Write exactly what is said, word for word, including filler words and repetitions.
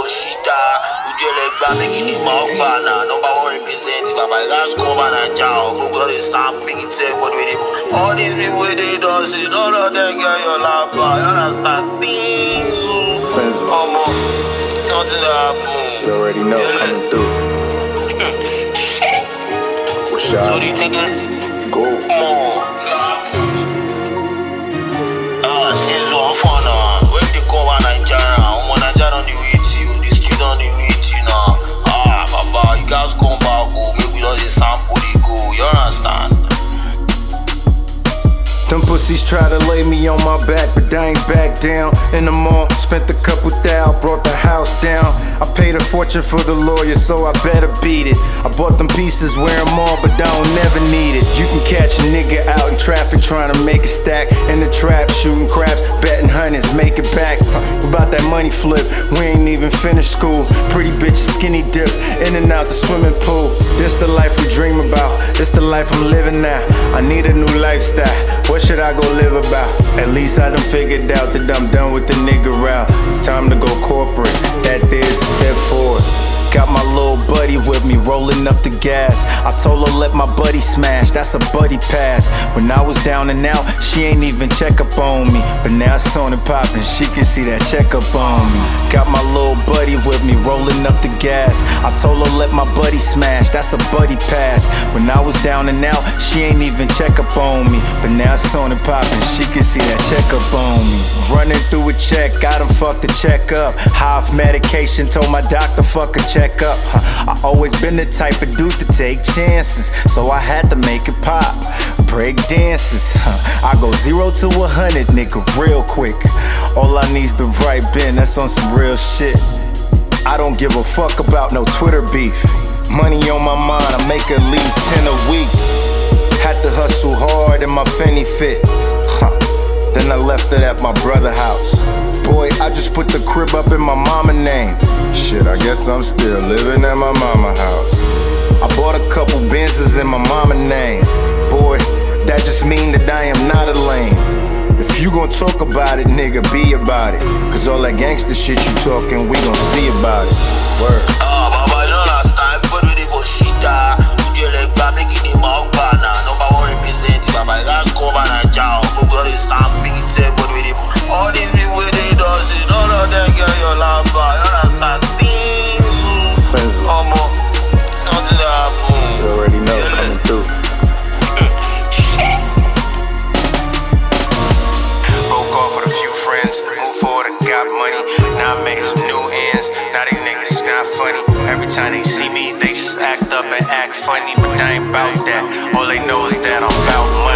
Pochita, ujele gba make it more bana. Number one represent Baba Gas Koba and Jao. Google is some big tech, but with it. All these people they do see, none of them get your lap. You understand? Sing, Sense. Omo, nothing happen. You already know, coming through. For sure. So do you think it? Go. More. Ah, she's one for now. When they call one Nigeria, I'm on Nigeria on the way to you. The street on the way to you now. Ah, Baba, you guys come back, go. Maybe we don't sample the go. You understand? Them pussies try to lay me on my back, but I ain't back down. In the mall, spent a couple thou, brought the house down. I paid a fortune for the lawyer, so I better beat it. I bought them pieces, wear them all, but I don't never need it. You can catch a nigga out in traffic trying to make a stack. In the trap, shooting craps, betting hundreds, make it back. About that money flip, we ain't even finished school. Pretty bitch, skinny dip, in and out the swimming pool. This the life we dream about, this the life I'm living now. I need a new lifestyle. What should I go live about? At least I done figured out that I'm done with the nigga route. Time to go corporate, that there's a step forward. Got my little buddy with me, rolling up the gas. I told her let my buddy smash, that's a buddy pass. When I was down and out, she ain't even check up on me. But now it's on and poppin', she can see that check up on me. Got my little buddy with me, rolling up the gas. I told her let my buddy smash, that's a buddy pass. When I was down and out, she ain't even check up on me. But now it's on and poppin', she can see that check up on me. Running through a check, got him fucked the check up. High off medication, told my doctor fuck a check up. Huh. I always been the type of dude to take chances, so I had to make it pop. Break dances, huh. I go zero to a hundred, nigga, real quick. All I need's the right bin, that's on some real shit. I don't give a fuck about no Twitter beef. Money on my mind, I make at least ten a week. Had to hustle hard in my Fendi fit. Huh. Then I left it at my brother's house. Boy, I just put the crib up in my mama name. Shit, I guess I'm still living at my mama house. I bought a couple Benzes in my mama name. Boy, that just mean that I am not a lame. If you gon' talk about it, nigga, be about it. Cause all that gangster shit you talking, we gon' see about it. Word. Ah, Baba, you understand? But with the Pochita, ujele gba make it more bana. Number one represent Baba Gas Koba and Jao. Google is some big tech, but with it. All these people they do see, none of them get your lap. You understand? Sing, Sense. Omo, nothing happen. You already know, coming through. Broke off with a few friends, moved forward and got money. Now I made some new ends, now these niggas not funny. Every time they see me, they just act up and act funny. But I ain't bout that, all they know is that I'm bout money.